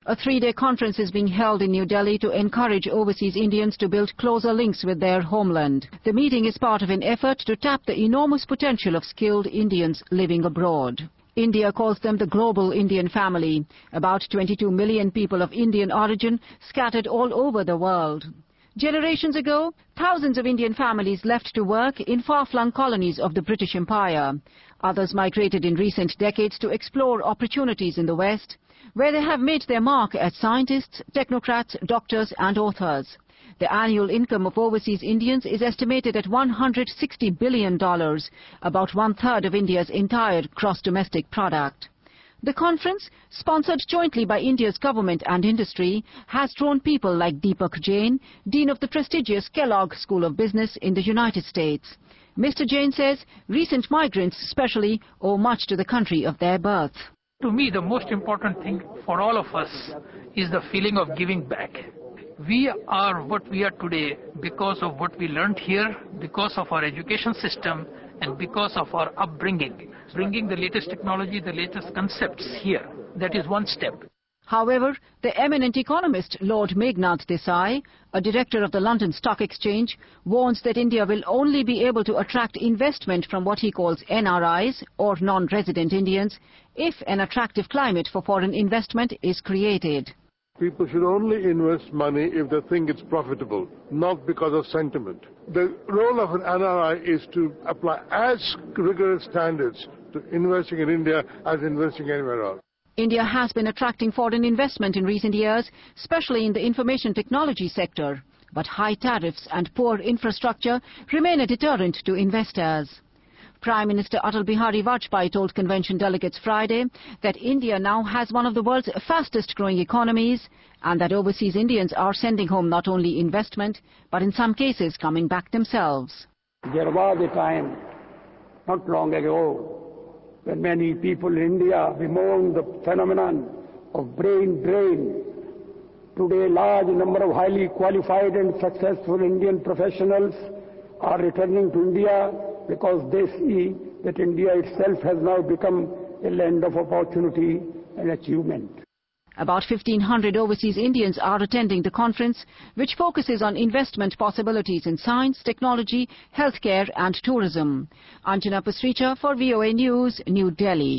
A three-day conference is being held in New Delhi to encourage overseas Indians to build closer links with their homeland. The meeting is part of an effort to tap the enormous potential of skilled Indians living abroad. India calls them the global Indian family, about 22 million people of Indian origin scattered all over the world. Generations ago, thousands of Indian families left to work in far-flung colonies of the British Empire. Others migrated in recent decades to explore opportunities in the West, where they have made their mark as scientists, technocrats, doctors and authors. The annual income of overseas Indians is estimated at $160 billion, about one-third of India's entire gross domestic product. The conference, sponsored jointly by India's government and industry, has drawn people like Deepak Jain, Dean of the prestigious Kellogg School of Business in the United States. Mr. Jain says recent migrants especially owe much to the country of their birth. To me, the most important thing for all of us is the feeling of giving back. We are what we are today because of what we learned here, because of our education system, and because of our upbringing. Bringing the latest technology, the latest concepts here, that is one step. However, the eminent economist Lord Meghnad Desai, a director of the London Stock Exchange, warns that India will only be able to attract investment from what he calls NRIs, or non-resident Indians, if an attractive climate for foreign investment is created. People should only invest money if they think it's profitable, not because of sentiment. The role of an NRI is to apply as rigorous standards to investing in India as investing anywhere else. India has been attracting foreign investment in recent years, especially in the information technology sector. But high tariffs and poor infrastructure remain a deterrent to investors. Prime Minister Atal Bihari Vajpayee told convention delegates Friday that India now has one of the world's fastest growing economies and that overseas Indians are sending home not only investment, but in some cases coming back themselves. There was a time, not long ago, when many people in India bemoaned the phenomenon of brain drain. Today, large number of highly qualified and successful Indian professionals are returning to India because they see that India itself has now become a land of opportunity and achievement. About 1,500 overseas Indians are attending the conference, which focuses on investment possibilities in science, technology, healthcare and tourism. Anjana Pasricha for VOA News, New Delhi.